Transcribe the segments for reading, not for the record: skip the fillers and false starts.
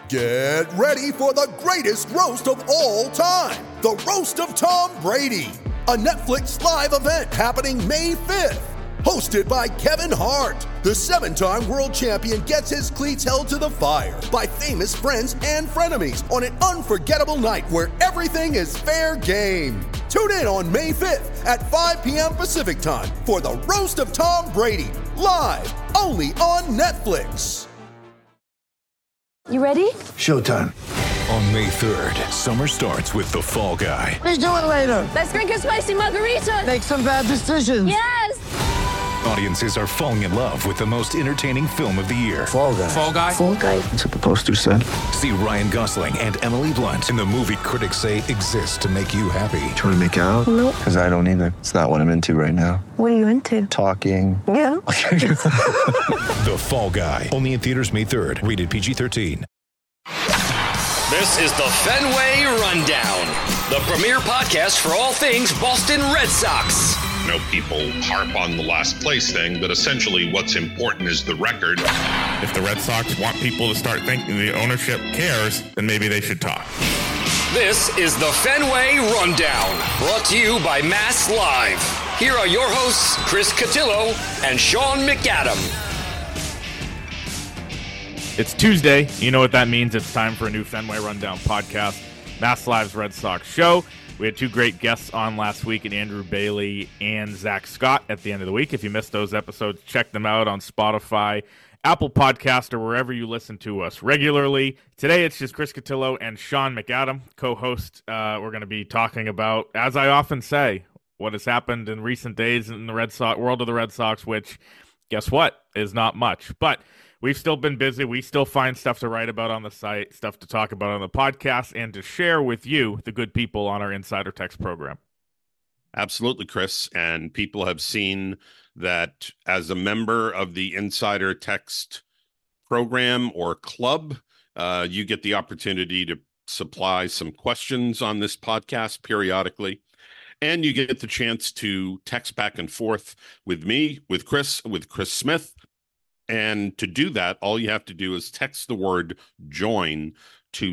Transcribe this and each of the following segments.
Get ready for the greatest roast of all time, the Roast of Tom Brady, a Netflix live event happening May 5th. Hosted by Kevin Hart, the 7-time world champion gets his cleats held to the fire by famous friends and frenemies on an unforgettable night where everything is fair game. Tune in on May 5th at 5 p.m. Pacific time for the Roast of Tom Brady, live only on Netflix. You ready? Showtime. On May 3rd, summer starts with The Fall Guy. Let's do it later. Let's drink a spicy margarita. Make some bad decisions. Yes! Audiences are falling in love with the most entertaining film of the year. Fall Guy. Fall Guy? Fall Guy. That's what the poster said. See Ryan Gosling and Emily Blunt in the movie critics say exists to make you happy. Trying to make it out? Nope. Because I don't either. It's not what I'm into right now. What are you into? Talking. Yeah. The Fall Guy. Only in theaters May 3rd. Rated PG-13. This is the Fenway Rundown, the premier podcast for all things Boston Red Sox. You know, people harp on the last place thing, but essentially what's important is the record. If the Red Sox want people to start thinking the ownership cares, then maybe they should talk. This is the Fenway Rundown, brought to you by Mass Live. Here are your hosts, Chris Cotillo and Sean McAdam. It's Tuesday. You know what that means. It's time for a new Fenway Rundown podcast, Mass Live's Red Sox show. We had two great guests on last week, and Andrew Bailey and Zach Scott at the end of the week. If you missed those episodes, check them out on Spotify, Apple Podcast, or wherever you listen to us regularly. Today, it's just Chris Cotillo and Sean McAdam, co-host. We're going to be talking about, as I often say, what has happened in recent days in the Red Sox world of the Red Sox, which, guess what, is not much. But we've still been busy. We still find stuff to write about on the site, stuff to talk about on the podcast, and to share with you, the good people on our Insider Text program. Absolutely, Chris. And people have seen that as a member of the Insider Text program or club, you get the opportunity to supply some questions on this podcast periodically. And you get the chance to text back and forth with me, with Chris Smith. And to do that, all you have to do is text the word join to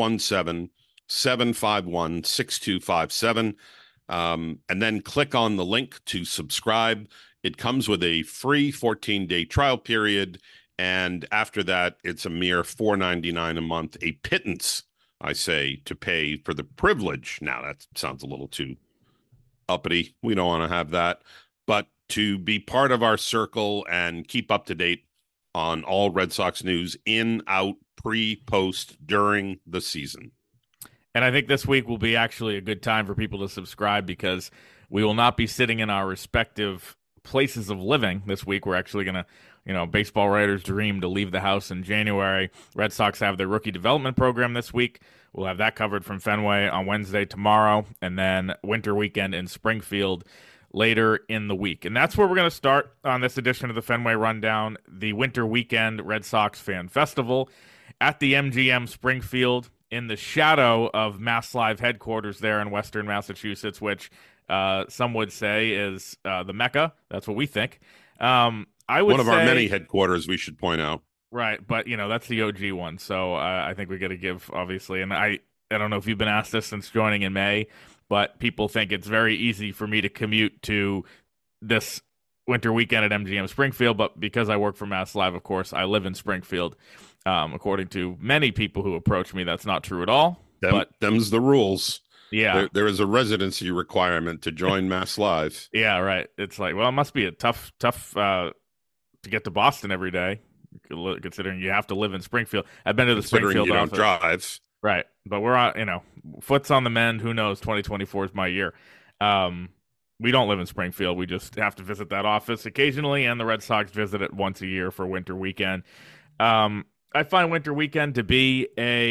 617-751-6257, and then click on the link to subscribe. It comes with a free 14-day trial period, and after that, it's a mere $4.99 a month, a pittance, I say, to pay for the privilege. Now, that sounds a little too uppity. We don't want to have that. But to be part of our circle and keep up to date on all Red Sox news in, out, pre, post, during the season. And I think this week will be actually a good time for people to subscribe because we will not be sitting in our respective places of living this week. We're actually going to, baseball writers dream to leave the house in January. Red Sox have their rookie development program this week. We'll have that covered from Fenway on Wednesday, tomorrow, and then winter weekend in Springfield later in the week. And that's where we're going to start on this edition of the Fenway Rundown, the Winter Weekend Red Sox Fan Festival at the MGM Springfield in the shadow of Mass Live headquarters there in Western Massachusetts, which some would say is the Mecca. That's what we think. I would One of say, our many headquarters, we should point out. Right, but, that's the OG one, so I think we got to give, obviously, and I don't know if you've been asked this since joining in May, but people think it's very easy for me to commute to this winter weekend at MGM Springfield, but because I work for Mass Live, of course, I live in Springfield. According to many people who approach me, that's not true at all. Them's the rules. Yeah. There is a residency requirement to join Mass Live. Yeah, right. It's like, well, it must be a tough to get to Boston every day, considering you have to live in Springfield. I've been to the Springfield you office. Don't drive. Right. But we're on, foot's on the mend. Who knows? 2024 is my year. We don't live in Springfield. We just have to visit that office occasionally, and the Red Sox visit it once a year for winter weekend. I find winter weekend to be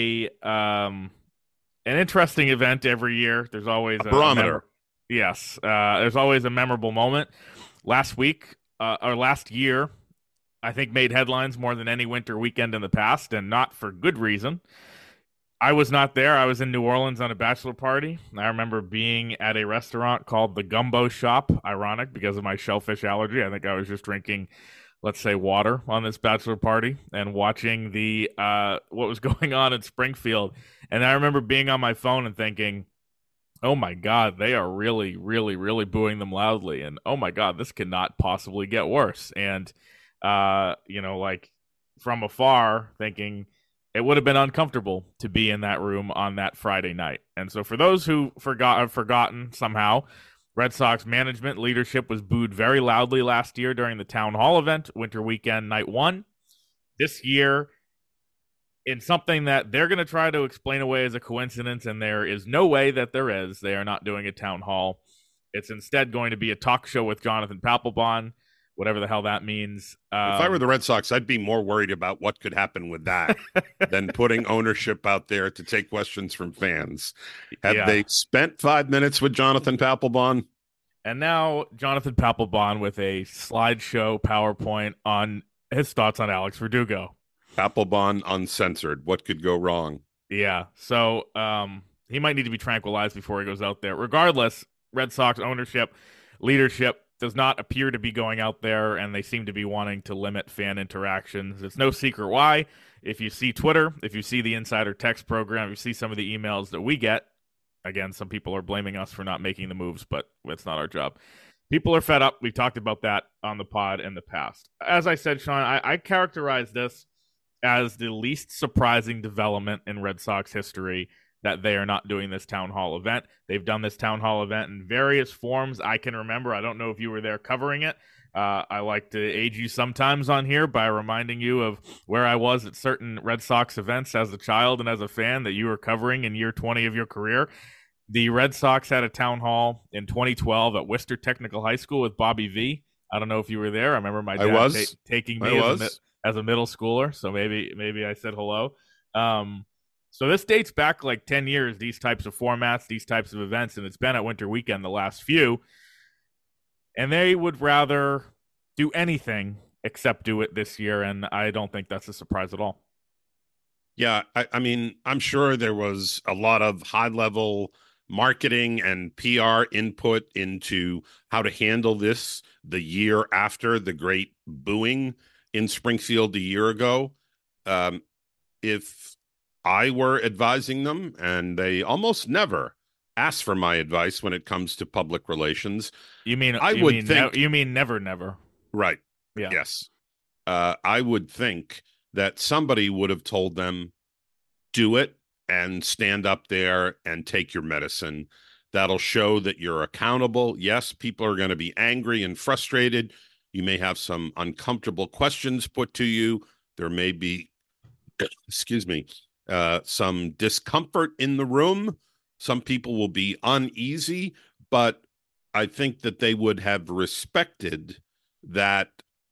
an interesting event every year. There's always a barometer. Yes. There's always a memorable moment. Last year, I think made headlines more than any winter weekend in the past, and not for good reason. I was not there. I was in New Orleans on a bachelor party. I remember being at a restaurant called the Gumbo Shop. Ironic because of my shellfish allergy. I think I was just drinking let's say, water on this bachelor party and watching the what was going on in Springfield. And I remember being on my phone and thinking, oh my God, they are really, really, really booing them loudly. And oh my God, this cannot possibly get worse. And, like from afar thinking it would have been uncomfortable to be in that room on that Friday night. And so for those who have forgotten somehow, Red Sox management leadership was booed very loudly last year during the Town Hall event, Winter Weekend, Night 1. This year, in something that they're going to try to explain away as a coincidence, and there is no way that there is. They are not doing a town hall. It's instead going to be a talk show with Jonathan Papelbon, whatever the hell that means. If I were the Red Sox, I'd be more worried about what could happen with that than putting ownership out there to take questions from fans. Have they spent 5 minutes with Jonathan Papelbon? And now Jonathan Papelbon with a slideshow PowerPoint on his thoughts on Alex Verdugo. Papelbon uncensored. What could go wrong? Yeah. So he might need to be tranquilized before he goes out there. Regardless, Red Sox ownership, leadership does not appear to be going out there, and they seem to be wanting to limit fan interactions. It's no secret why. If you see Twitter, if you see the Insider Text program, if you see some of the emails that we get, again, some people are blaming us for not making the moves, but it's not our job. People are fed up. We've talked about that on the pod in the past. As I said, Sean, I characterize this as the least surprising development in Red Sox history that they are not doing this town hall event. They've done this town hall event in various forms I can remember. I don't know if you were there covering it. I like to aid you sometimes on here by reminding you of where I was at certain Red Sox events as a child and as a fan that you were covering in year 20 of your career. The Red Sox had a town hall in 2012 at Worcester Technical High School with Bobby V. I don't know if you were there. I remember my dad taking me as a middle schooler, so maybe I said hello. So this dates back like 10 years, these types of formats, these types of events, and it's been at Winter Weekend the last few. And they would rather do anything except do it this year, and I don't think that's a surprise at all. Yeah, I mean, I'm sure there was a lot of high-level marketing and PR input into how to handle this the year after the great booing in Springfield a year ago. If I were advising them, and they almost never ask for my advice when it comes to public relations. You mean never? Right. Yeah. Yes. I would think that somebody would have told them, do it and stand up there and take your medicine. That'll show that you're accountable. Yes, people are going to be angry and frustrated. You may have some uncomfortable questions put to you. There may be, some discomfort in the room. Some people will be uneasy, but I think that they would have respected that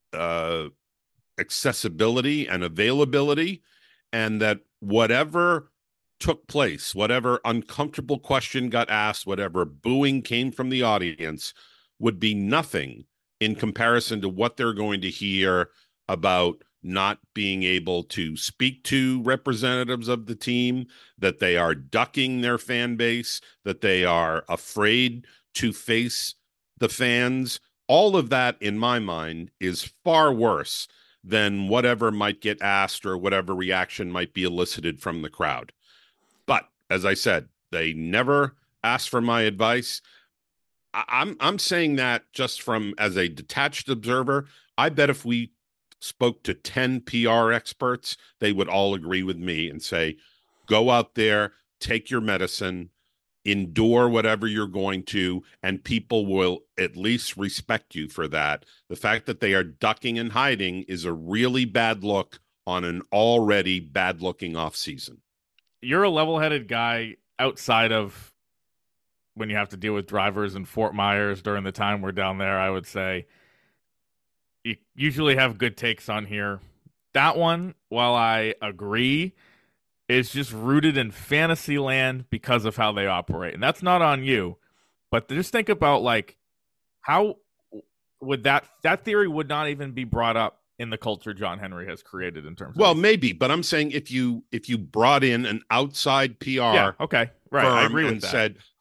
accessibility and availability, and that whatever took place, whatever uncomfortable question got asked, whatever booing came from the audience, would be nothing in comparison to what they're going to hear about not being able to speak to representatives of the team, that they are ducking their fan base, that they are afraid to face the fans. All of that, in my mind, is far worse than whatever might get asked or whatever reaction might be elicited from the crowd. But as I said, they never asked for my advice. I'm saying that just from as a detached observer. I bet if we spoke to 10 PR experts, they would all agree with me and say, go out there, take your medicine, endure whatever you're going to, and people will at least respect you for that. The fact that they are ducking and hiding is a really bad look on an already bad-looking offseason. You're a level-headed guy outside of when you have to deal with drivers in Fort Myers during the time we're down there, I would say. You usually have good takes on here. That one, while I agree, is just rooted in fantasy land because of how they operate. And that's not on you. But just think about, like, how would that theory would not even be brought up in the culture John Henry has created in terms of... Well, maybe, but I'm saying if you brought in an outside PR okay, right, I agree with that. Said,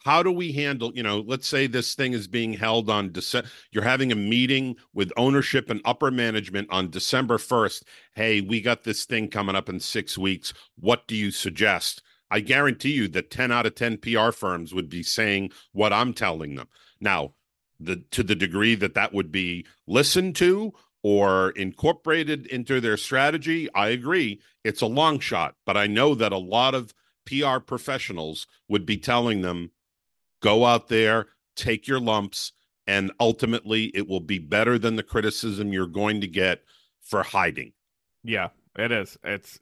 how do we handle, let's say this thing is being held on December, you're having a meeting with ownership and upper management on December 1st. Hey, we got this thing coming up in 6 weeks. What do you suggest? I guarantee you that 10 out of 10 PR firms would be saying what I'm telling them. Now, to the degree that would be listened to or incorporated into their strategy, I agree. It's a long shot, but I know that a lot of PR professionals would be telling them, go out there, take your lumps, and ultimately it will be better than the criticism you're going to get for hiding. Yeah, it is. It's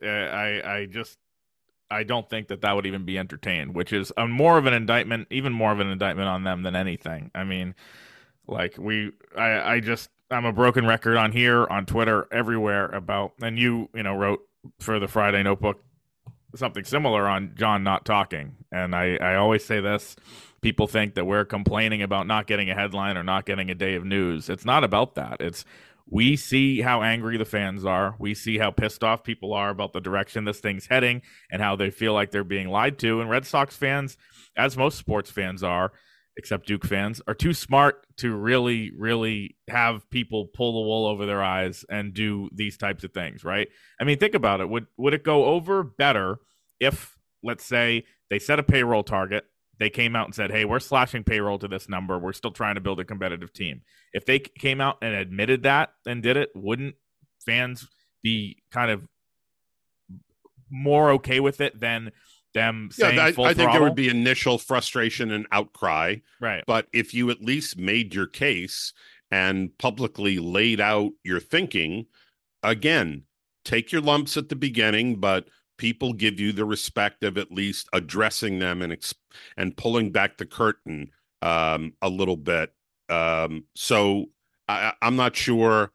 I don't think that would even be entertained, which is even more of an indictment on them than anything. I mean, like I'm a broken record on here, on Twitter, everywhere about, and you wrote for the Friday Notebook something similar on John not talking. And I always say this, people think that we're complaining about not getting a headline or not getting a day of news. It's not about that. We see how angry the fans are. We see how pissed off people are about the direction this thing's heading and how they feel like they're being lied to. And Red Sox fans, as most sports fans are, except Duke fans, are too smart to really, really have people pull the wool over their eyes and do these types of things, right? I mean, think about it. Would it go over better if, let's say, they set a payroll target, they came out and said, hey, we're slashing payroll to this number, we're still trying to build a competitive team. If they came out and admitted that and did it, wouldn't fans be kind of more okay with it than them saying full I think throttle? there would be initial frustration and outcry. Right. But if you at least made your case and publicly laid out your thinking, again, take your lumps at the beginning, but people give you the respect of at least addressing them and pulling back the curtain a little bit. So I'm not sure,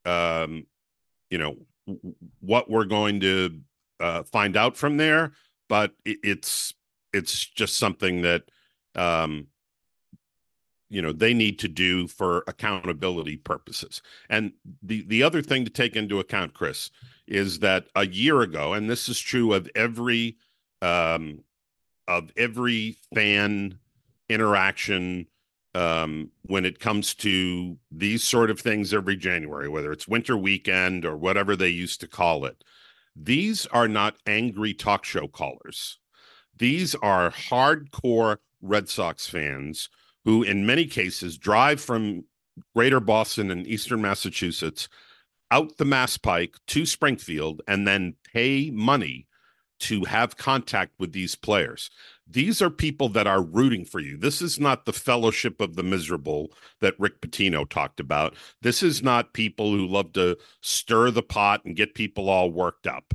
what we're going to find out from there, but it's just something that, they need to do for accountability purposes. And the other thing to take into account, Chris, is that a year ago, and this is true of every fan interaction when it comes to these sort of things every January, whether it's winter weekend or whatever they used to call it. These are not angry talk show callers. These are hardcore Red Sox fans who, in many cases, drive from greater Boston and eastern Massachusetts out the Mass Pike to Springfield and then pay money to have contact with these players. These are people that are rooting for you. This is not the fellowship of the miserable that Rick Pitino talked about. This is not people who love to stir the pot and get people all worked up.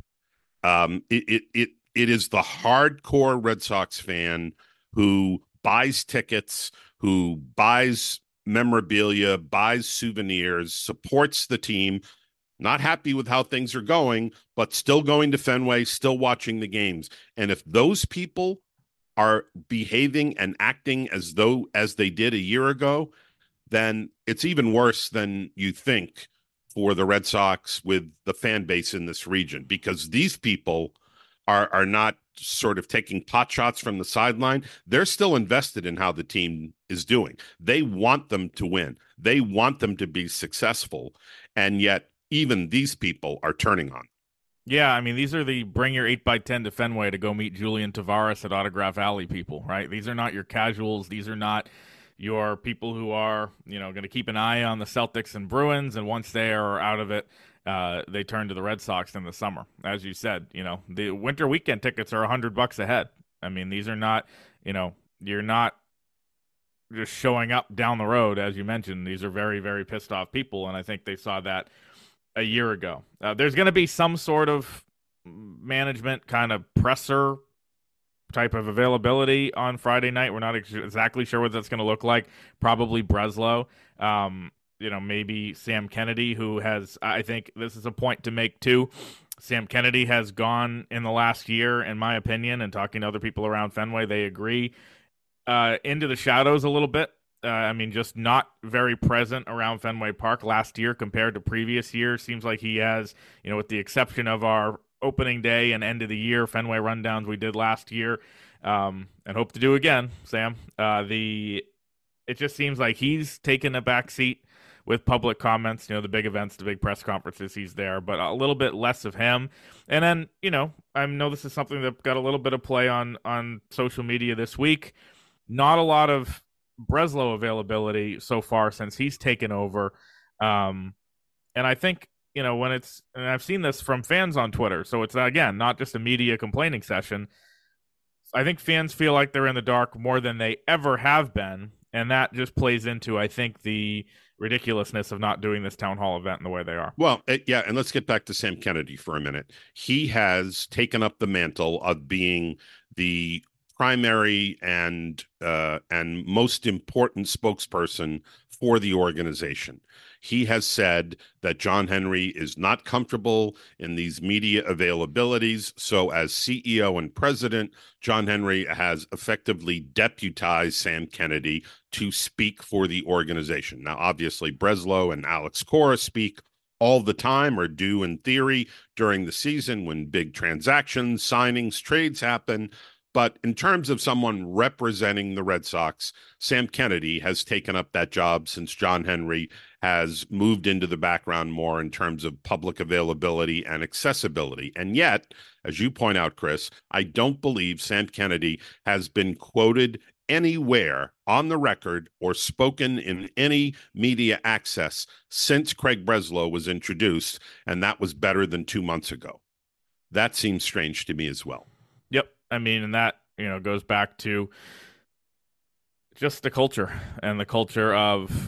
It is the hardcore Red Sox fan who buys tickets, who buys memorabilia, buys souvenirs, supports the team, not happy with how things are going, but still going to Fenway, still watching the games. And if those people are behaving and acting as they did a year ago, then it's even worse than you think for the Red Sox with the fan base in this region, because these people are not sort of taking pot shots from the sideline. They're still invested in how the team is doing. They want them to win. They want them to be successful. And yet even these people are turning on. Yeah, I mean, these are the bring your 8x10 to Fenway to go meet Julian Tavares at Autograph Alley people, right? These are not your casuals. These are not your people who are, going to keep an eye on the Celtics and Bruins, and once they are out of it, they turn to the Red Sox in the summer. As you said, the winter weekend tickets are $100 a head. I mean, these are not, you're not just showing up down the road, as you mentioned. These are very, very pissed off people, and I think they saw that a year ago. There's going to be some sort of management kind of presser type of availability on Friday night. We're not exactly sure what that's going to look like. Probably Breslow. Maybe Sam Kennedy, who has, I think this is a point to make too. Sam Kennedy has gone in the last year, in my opinion, and talking to other people around Fenway, they agree, into the shadows a little bit. Just not very present around Fenway Park last year compared to previous years. Seems like he has, with the exception of our opening day and end of the year Fenway rundowns we did last year, and hope to do again, Sam. It just seems like he's taken a back seat with public comments. The big events, the big press conferences, he's there, but a little bit less of him. And then, I know this is something that got a little bit of play on social media this week. Not a lot of Breslow availability so far since he's taken over. And I think, and I've seen this from fans on Twitter, so it's, again, not just a media complaining session. I think fans feel like they're in the dark more than they ever have been, and that just plays into, I think, the ridiculousness of not doing this town hall event in the way they are. Well, yeah, and let's get back to Sam Kennedy for a minute. He has taken up the mantle of being the primary and most important spokesperson for the organization. He has said that John Henry is not comfortable in these media availabilities. So as CEO and president, John Henry has effectively deputized Sam Kennedy to speak for the organization. Now, obviously, Breslow and Alex Cora speak all the time, or do in theory during the season when big transactions, signings, trades happen. But in terms of someone representing the Red Sox, Sam Kennedy has taken up that job since John Henry has moved into the background more in terms of public availability and accessibility. And yet, as you point out, Chris, I don't believe Sam Kennedy has been quoted anywhere on the record or spoken in any media access since Craig Breslow was introduced, and that was better than 2 months ago. That seems strange to me as well. Yep. I mean, and that, goes back to just the culture and the culture of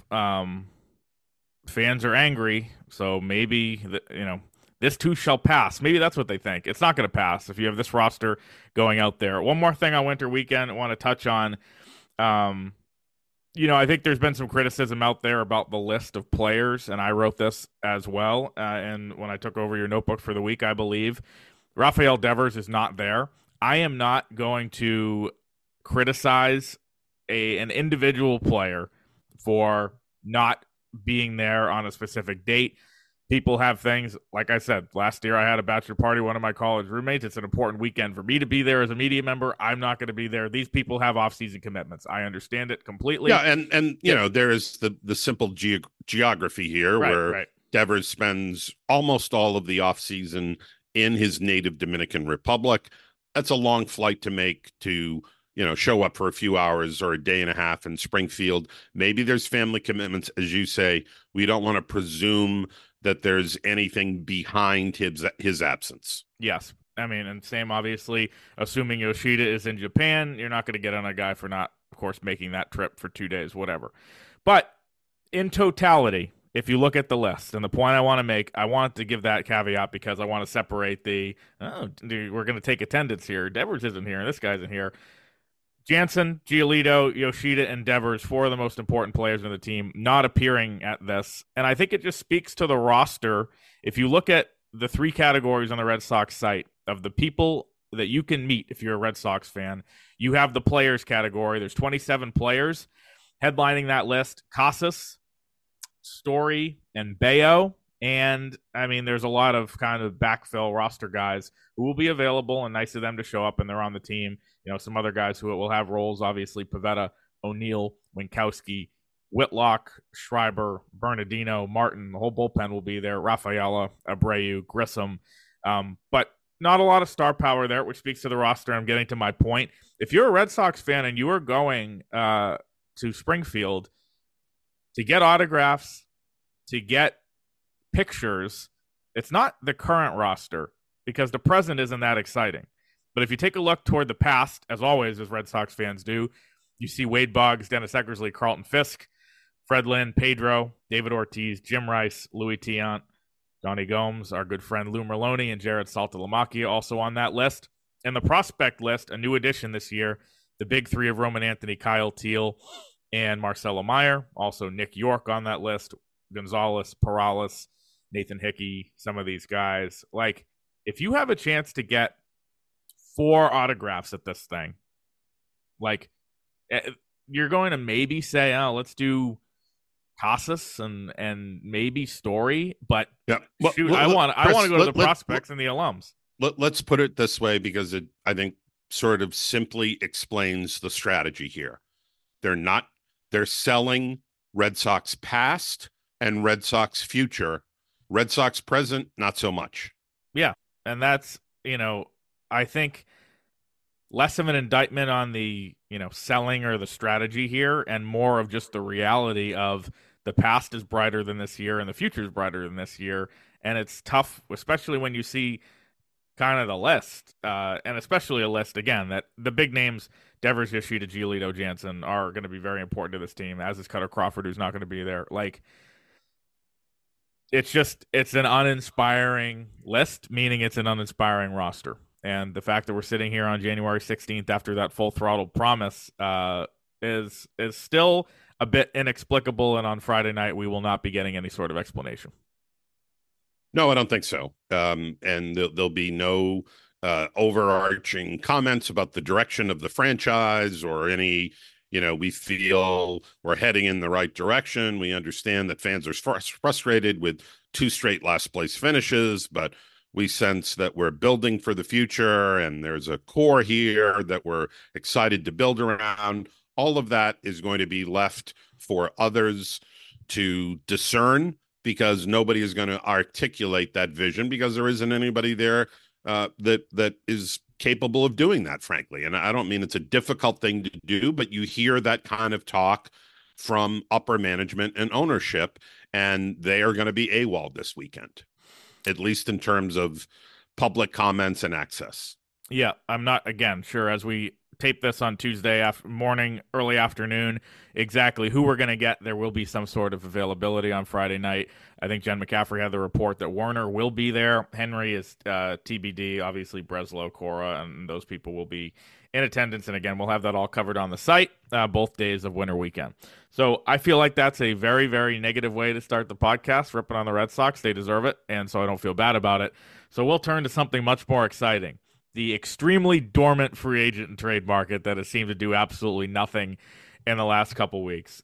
fans are angry. So maybe, this too shall pass. Maybe that's what they think. It's not going to pass if you have this roster going out there. One more thing on winter weekend I want to touch on. I think there's been some criticism out there about the list of players, and I wrote this as well. And when I took over your notebook for the week, I believe Rafael Devers is not there. I am not going to criticize an individual player for not being there on a specific date. People have things, like I said, last year I had a bachelor party, one of my college roommates. It's an important weekend for me to be there as a media member. I'm not going to be there. These people have off-season commitments. I understand it completely. Yeah, and there is the simple geography here where Devers spends almost all of the off-season in his native Dominican Republic. That's a long flight to make to, show up for a few hours or a day and a half in Springfield. Maybe there's family commitments. As you say, we don't want to presume that there's anything behind his absence. Yes. I mean, and same, obviously, assuming Yoshida is in Japan, you're not going to get on a guy for not, of course, making that trip for 2 days, whatever. But in totality, if you look at the list, and the point I want to make, I want to give that caveat because I want to separate we're going to take attendance here. Devers isn't here, and this guy's in here. Jansen, Giolito, Yoshida, and Devers, 4 of the most important players in the team, not appearing at this. And I think it just speaks to the roster. If you look at the 3 categories on the Red Sox site of the people that you can meet if you're a Red Sox fan, you have the players category. There's 27 players. Headlining that list, Casas, Story, and Bayo. And I mean, there's a lot of kind of backfill roster guys who will be available, and nice of them to show up and they're on the team. Some other guys who will have roles, obviously Pivetta, O'Neill, Winkowski, Whitlock, Schreiber, Bernardino, Martin. The whole bullpen will be there. Rafaela, Abreu, Grissom. But not a lot of star power there, which speaks to the roster. I'm getting to my point. If you're a Red Sox fan and you are going to Springfield to get autographs, to get pictures, it's not the current roster because the present isn't that exciting. But if you take a look toward the past, as always, as Red Sox fans do, you see Wade Boggs, Dennis Eckersley, Carlton Fisk, Fred Lynn, Pedro, David Ortiz, Jim Rice, Louis Tiant, Johnny Gomes, our good friend Lou Merloni, and Jared Saltalamacchia also on that list. And the prospect list, a new addition this year, the big 3 of Roman Anthony, Kyle Teal, and Marcelo Meyer. Also Nick York on that list, Gonzalez, Perales, Nathan Hickey, some of these guys. Like, if you have a chance to get 4 autographs at this thing, like, you're going to maybe say, oh, let's do Casas and maybe Story, but yeah. Well, shoot, I want to go to the prospects and the alums. let's put it this way, because I think, sort of simply explains the strategy here. They're selling Red Sox past and Red Sox future. Red Sox present, not so much. Yeah, and that's, I think less of an indictment on the, selling or the strategy here, and more of just the reality of the past is brighter than this year and the future is brighter than this year. And it's tough, especially when you see kind of the list, and especially a list, again, that the big names, Devers, Yoshida, Giolito, Jansen, are going to be very important to this team, as is Cutter Crawford, who's not going to be there. Like, it's an uninspiring list, meaning it's an uninspiring roster. And the fact that we're sitting here on January 16th after that full throttle promise is still a bit inexplicable. And on Friday night, we will not be getting any sort of explanation. No, I don't think so. And there'll be no overarching comments about the direction of the franchise or any, we feel we're heading in the right direction. We understand that fans are frustrated with 2 straight last place finishes, but we sense that we're building for the future and there's a core here that we're excited to build around. All of that is going to be left for others to discern, because nobody is going to articulate that vision, because there isn't anybody there that is capable of doing that, frankly. And I don't mean it's a difficult thing to do, but you hear that kind of talk from upper management and ownership, and they are going to be AWOL this weekend, at least in terms of public comments and access. Yeah, I'm not, again, sure, as we tape this on Tuesday morning, early afternoon, exactly who we're going to get. There will be some sort of availability on Friday night. I think Jen McCaffrey had the report that Warner will be there. Henry is TBD. Obviously, Breslow, Cora, and those people will be in attendance. And again, we'll have that all covered on the site both days of winter weekend. So I feel like that's a very, very negative way to start the podcast, ripping on the Red Sox. They deserve it, and so I don't feel bad about it. So we'll turn to something much more exciting. The extremely dormant free agent and trade market that has seemed to do absolutely nothing in the last couple weeks.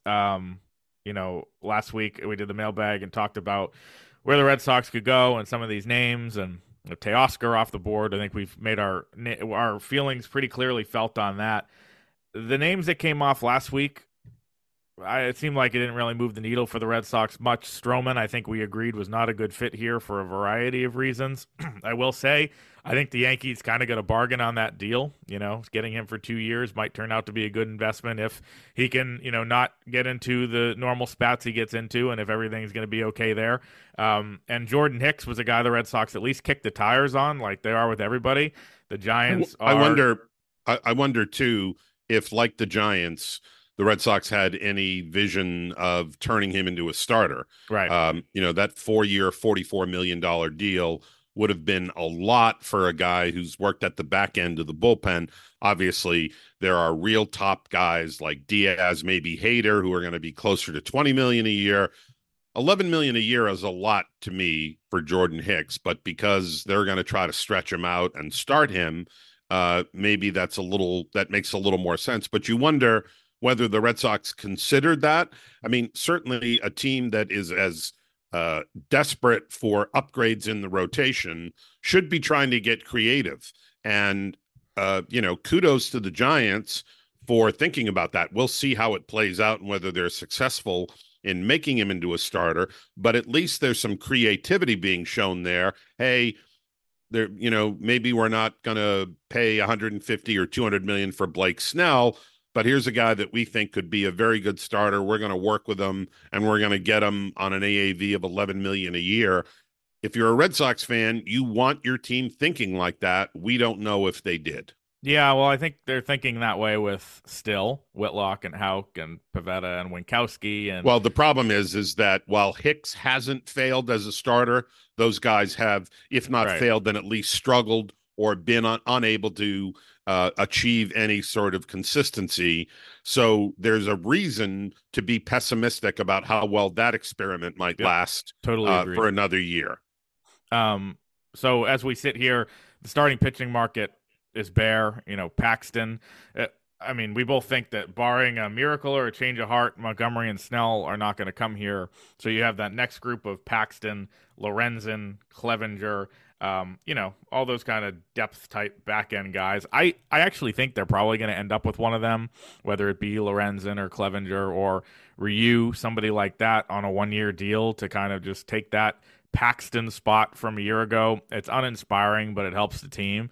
Last week we did the mailbag and talked about where the Red Sox could go and some of these names, and Teoscar off the board. I think we've made our feelings pretty clearly felt on that. The names that came off last week, it seemed like it didn't really move the needle for the Red Sox much. Stroman, I think we agreed, was not a good fit here for a variety of reasons. I will say, I think the Yankees kind of got a bargain on that deal. Getting him for 2 years might turn out to be a good investment if he can, not get into the normal spats he gets into, and if everything's going to be okay there. And Jordan Hicks was a guy the Red Sox at least kicked the tires on, like they are with everybody. The Giants I wonder too, if, like the Giants, the Red Sox had any vision of turning him into a starter. Right. That 4-year, $44 million deal would have been a lot for a guy who's worked at the back end of the bullpen. Obviously, there are real top guys like Diaz, maybe Hader, who are going to be closer to $20 million a year. $11 million a year is a lot to me for Jordan Hicks, but because they're going to try to stretch him out and start him, maybe that makes a little more sense. But you wonder whether the Red Sox considered that. I mean, certainly a team that is as desperate for upgrades in the rotation should be trying to get creative. And, kudos to the Giants for thinking about that. We'll see how it plays out and whether they're successful in making him into a starter, but at least there's some creativity being shown there. Hey, maybe we're not going to pay 150 or 200 million for Blake Snell, but here's a guy that we think could be a very good starter. We're going to work with him, and we're going to get him on an AAV of $11 million a year. If you're a Red Sox fan, you want your team thinking like that. We don't know if they did. Yeah, well, I think they're thinking that way with Still, Whitlock, and Houck, and Pivetta, and Winkowski. And well, the problem is that while Hicks hasn't failed as a starter, those guys have, if not failed, then at least struggled or been unable to achieve any sort of consistency. So there's a reason to be pessimistic about how well that experiment might last for another year. So as we sit here, the starting pitching market is bare. Paxton. I mean, we both think that barring a miracle or a change of heart, Montgomery and Snell are not going to come here. So you have that next group of Paxton, Lorenzen, Clevenger, All those kind of depth type back end guys. I actually think they're probably going to end up with one of them, whether it be Lorenzen or Clevenger or Ryu, somebody like that on a 1-year deal to kind of just take that Paxton spot from a year ago. It's uninspiring, but it helps the team.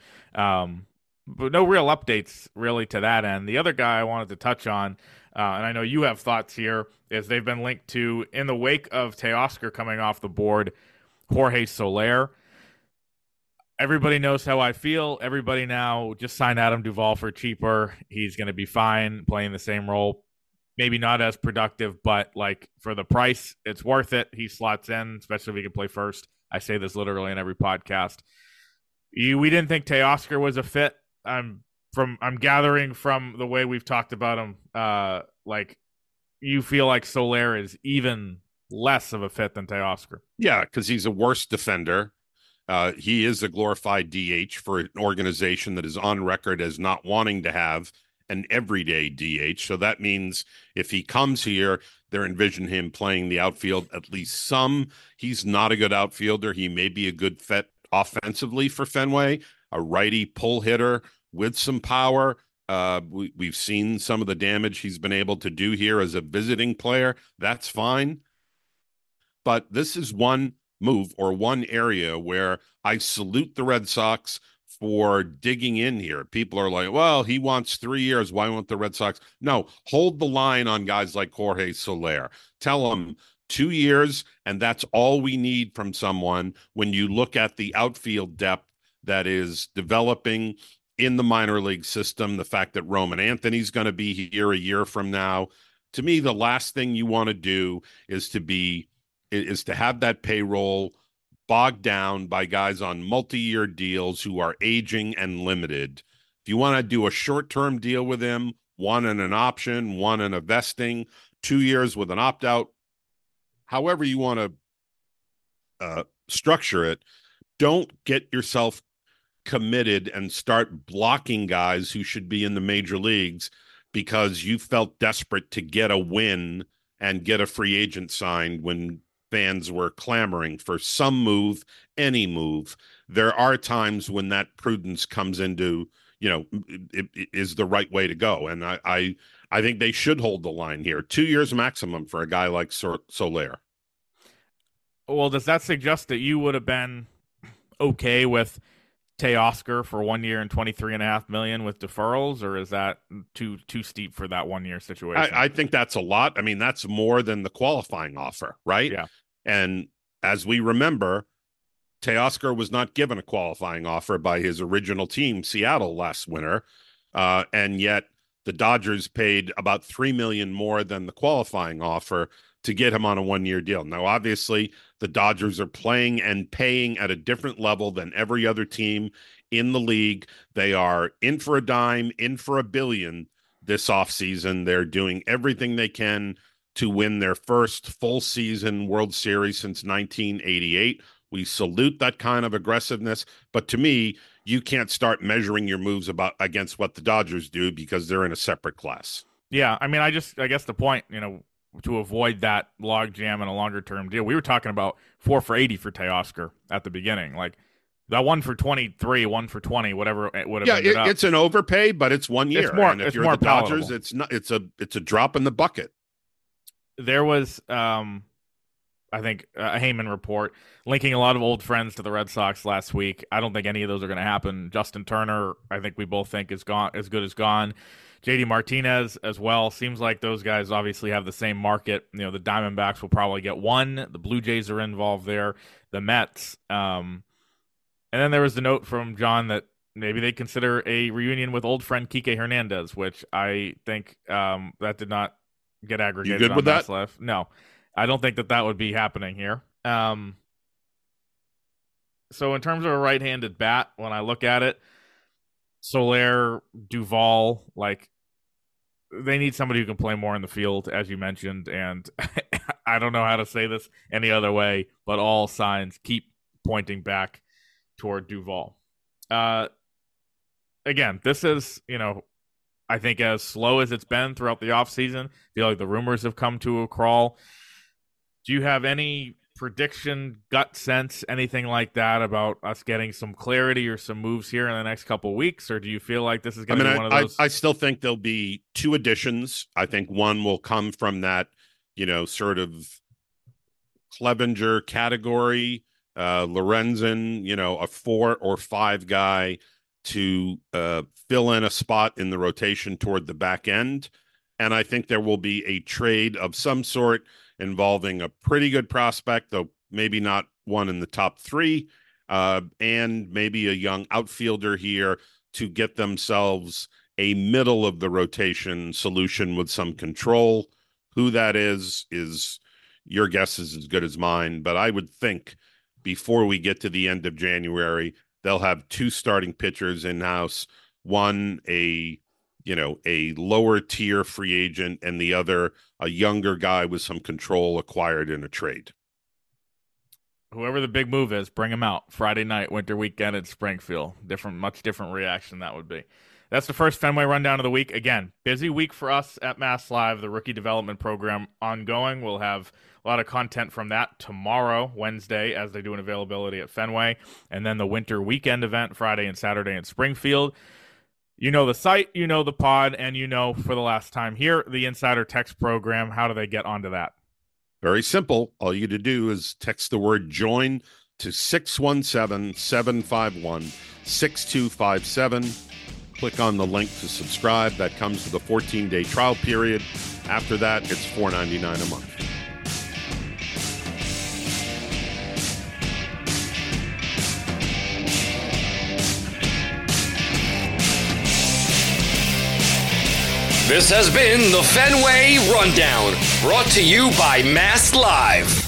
But no real updates really to that end. The other guy I wanted to touch on, and I know you have thoughts here, is they've been linked to, in the wake of Teoscar coming off the board, Jorge Soler. Everybody knows how I feel. Everybody now just sign Adam Duvall for cheaper. He's going to be fine playing the same role. Maybe not as productive, but like for the price, it's worth it. He slots in, especially if he can play first. I say this literally in every podcast. We didn't think Teoscar was a fit. I'm gathering from the way we've talked about him, like you feel like Soler is even less of a fit than Teoscar. Yeah, because he's a worse defender. He is a glorified DH for an organization that is on record as not wanting to have an everyday DH. So that means if he comes here, they're envisioning him playing the outfield at least some. He's not a good outfielder. He may be a good fit offensively for Fenway, a righty pull hitter with some power. We've seen some of the damage he's been able to do here as a visiting player. That's fine. But this is one move or one area where I salute the Red Sox for digging in here. People are like, well, he wants 3 years. Why won't the Red Sox? No, hold the line on guys like Jorge Soler. Tell them 2 years, and that's all we need from someone when you look at the outfield depth that is developing in the minor league system, the fact that Roman Anthony's going to be here a year from now. To me, the last thing you want to do is to have that payroll bogged down by guys on multi-year deals who are aging and limited. If you want to do a short-term deal with him, one in an option, one in a vesting, 2 years with an opt-out, however you want to structure it, don't get yourself committed and start blocking guys who should be in the major leagues because you felt desperate to get a win and get a free agent signed when fans were clamoring for some move, any move. There are times when that prudence comes into, it is the right way to go. And I think they should hold the line here. 2 years maximum for a guy like Soler. Well, does that suggest that you would have been okay with Teoscar for 1 year and $23.5 million with deferrals, or is that too steep for that 1 year situation? I think that's a lot. I mean, that's more than the qualifying offer, right? Yeah. And as we remember, Teoscar was not given a qualifying offer by his original team, Seattle, last winter, and yet the Dodgers paid about $3 million more than the qualifying offer to get him on a 1 year deal. Now, obviously, the Dodgers are playing and paying at a different level than every other team in the league. They are in for a dime, in for a billion this offseason. They're doing everything they can to win their first full season World Series since 1988. We salute that kind of aggressiveness. But to me, you can't start measuring your moves against what the Dodgers do because they're in a separate class. Yeah, I mean, I guess the point, to avoid that log jam and a longer term deal, we were talking about 4 for $80 for Teoscar at the beginning. Like that 1 for 23, 1 for 20, whatever it would have. Yeah, it's an overpay, but it's 1 year. It's more, and if it's you're more the Dodgers, palatable. it's a drop in the bucket. There was, I think, a Heyman report linking a lot of old friends to the Red Sox last week. I don't think any of those are going to happen. Justin Turner, I think we both think is gone, as good as gone. JD Martinez as well. Seems like those guys obviously have the same market. The Diamondbacks will probably get one. The Blue Jays are involved there. The Mets. And then there was the note from John that maybe they consider a reunion with old friend Kike Hernandez, which I think that did not get aggregated. You good on with that? Life. No, I don't think that would be happening here. So in terms of a right-handed bat, when I look at it, Soler, Duvall, like they need somebody who can play more in the field, as you mentioned, and I don't know how to say this any other way, but all signs keep pointing back toward Duvall. Again, this is, I think as slow as it's been throughout the offseason. I feel like the rumors have come to a crawl. Do you have any prediction, gut sense, anything like that about us getting some clarity or some moves here in the next couple of weeks? Or do you feel like this is going to be one of those? I still think there'll be 2 additions. I think one will come from that, sort of Clevenger category, Lorenzen, a 4 or 5 guy to fill in a spot in the rotation toward the back end. And I think there will be a trade of some sort involving a pretty good prospect, though maybe not one in the top 3, and maybe a young outfielder here to get themselves a middle of the rotation solution with some control. Who that is your guess is as good as mine. But I would think before we get to the end of January, they'll have 2 starting pitchers in-house, one a lower tier free agent, and the other a younger guy with some control acquired in a trade. Whoever the big move is, bring him out. Friday night, winter weekend at Springfield. Much different reaction that would be. That's the first Fenway Rundown of the week. Again, busy week for us at Mass Live, the rookie development program ongoing. We'll have a lot of content from that tomorrow, Wednesday, as they do an availability at Fenway, and then the winter weekend event Friday and Saturday in Springfield. You know the site, you know the pod, and for the last time here, the Insider Text program. How do they get onto that? Very simple. All you need to do is text the word JOIN to 617-751-6257. Click on the link to subscribe. That comes with a 14-day trial period. After that, it's $4.99 a month. This has been the Fenway Rundown, brought to you by Mass Live.